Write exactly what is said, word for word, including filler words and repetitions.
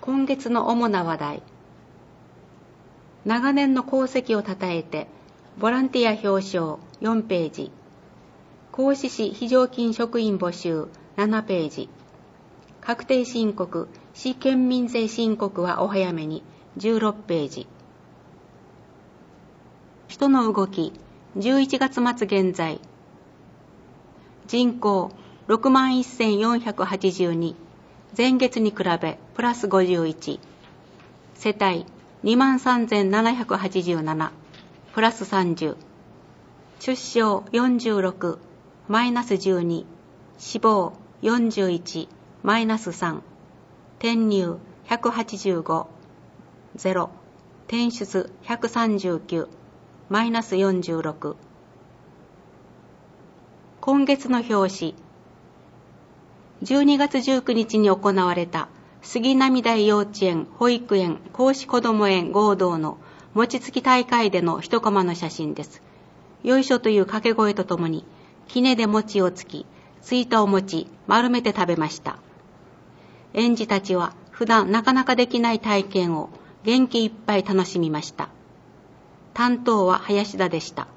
今月の主な話題。長年の功績をたたえて、ボランティア表彰よんページ。合志市非常勤職員募集ななページ。確定申告、市県民税申告はお早めにじゅうろくページ。人の動き、じゅういちがつ末現在。人口ろくまんせんよんひゃくはちじゅうに、前月に比べプラスごじゅういち。世帯にまんさんぜんななひゃくはちじゅうなな、プラスさんじゅう。出生よんじゅうろく、マイナスじゅうに。死亡よんじゅういち、マイナスさん。転入ひゃくはちじゅうご、ゼロ。転出ひゃくさんじゅうきゅう、マイナスよんじゅうろく。今月の表紙。じゅうにがつじゅうくにちに行われた杉並台幼稚園保育園孔子こども園合同の餅つき大会での一コマの写真です。よいしょという掛け声とともに、杵で餅をつき、ついたお餅丸めて食べました。園児たちは普段なかなかできない体験を元気いっぱい楽しみました。担当は林田でした。